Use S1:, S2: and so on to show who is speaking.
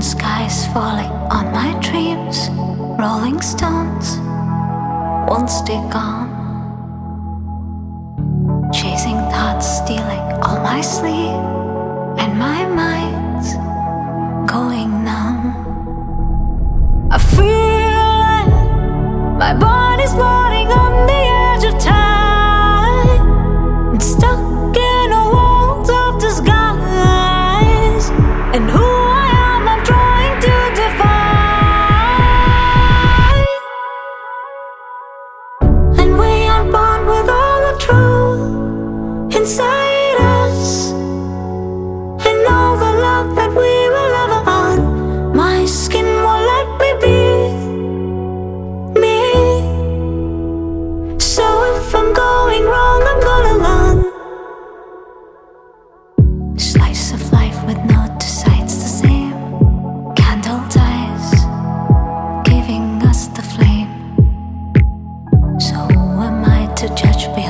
S1: skies falling on my dreams. Rolling stones won't stick on. Chasing thoughts, stealing all my sleep, and my mind's going numb. I feel it, my body's floating on the edge of time. I'm stuck in a world of disguise, and who I am, I'm trying to define. And we are born with all the truth inside us, and all the love that we will ever earn. My skin won't let me be me. So if I'm going wrong, I'm gonna learn. Slice of life with no two sides the same. Candle dies, giving us the flame. So who am I to judge behind